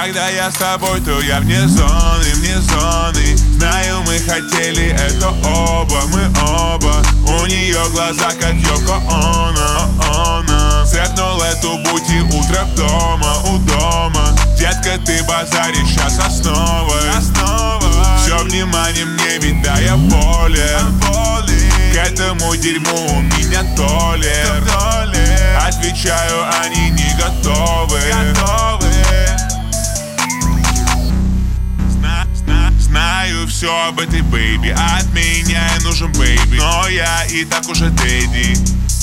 Когда я с тобой, то я вне зоны, вне зоны. Знаю, мы хотели это оба, мы оба. У нее глаза, как Йоко Оно. Цепнул эту бути утро дома, у дома. Детка, ты базаришь сейчас основой. Все внимание мне, ведь да я болен. К этому дерьму у меня толер. Отвечаю, они не готовы. Знаю все об этой бэйби, от меня нужен бэйби, но я и так уже дэдди.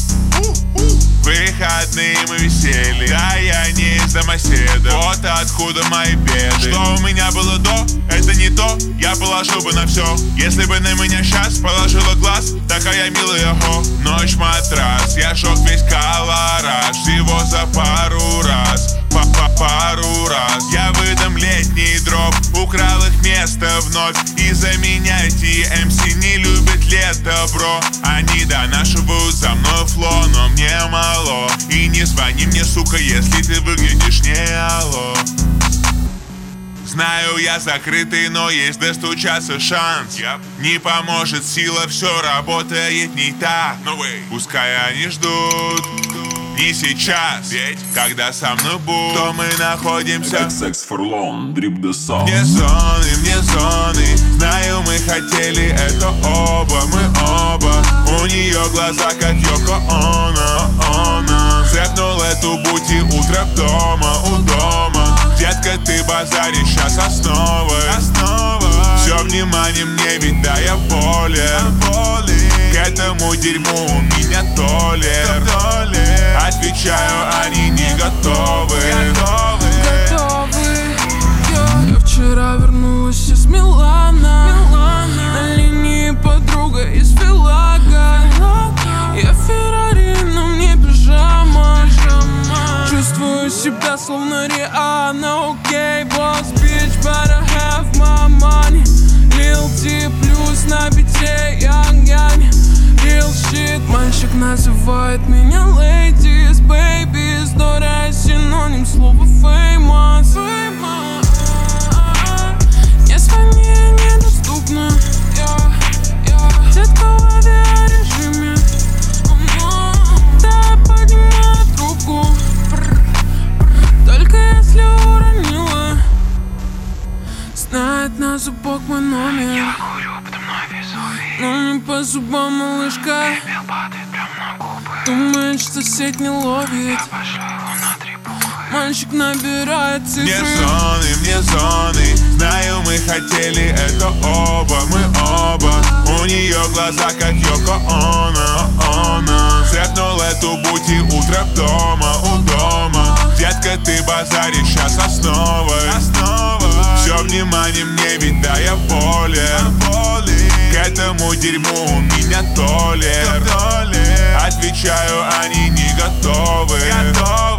Выходные мы висели, да я не из домоседа. Вот откуда мои беды. Что у меня было до, это не то. Я положил бы на все, если бы на меня сейчас положила глаз. Такая милая хо, ночь матрас. Я шок весь колораж, всего за пару раз. Пару раз я выдам летний дроп. Украл их место вновь. Из-за меня TMC не любят лето, бро. Они донашивают за мной фло, но мне мало. И не звони мне, сука, если ты выглядишь не алло. Знаю, я закрытый, но есть достучаться шанс. Не поможет сила, все работает не так. Пускай они ждут. Не сейчас, ведь когда со мной будут, то мы находимся XX4LONE, Drip the Sound. Вне зоны. Знаю, мы хотели это оба, мы оба. У нее глаза, как Йоко Оно. Цепнул эту бути утро дома, у дома. Детка, ты базаришь сейчас основой. Все внимание мне, ведь да я болен. К этому дерьму у меня толер. Отвечаю, они не готовы. Я вчера вернулась из Милана. На линии подруга из Филага. Я Феррари, но мне пижама. Чувствую себя словно Риhanna. Окей, босс, bitch, better have my money. Lil T плюс на бите, young. Real shit. Мальчик называет меня ladies, babies. Дорая синоним слова famous. Не звони, недоступна. Детка в авиарежиме. Да, поднимаю трубку. Только если уронила. Знает на зубок мой номер. Я курю, потом на весове. Но не по зубам, малышка. Бел падает прям на губы. Думает, что сеть не ловит. Я пошлю его на 3 буквы. Мальчик набирает цифры. Вне зоны. Знаю, мы хотели это оба, мы оба. У нее глаза, как Йоко Оно. Цепнул эту бути утро дома, у дома. Детка, ты базаришь сейчас основой. Все внимание мне, ведь да я болен. К этому дерьму у меня толер. Отвечаю, они не готовы.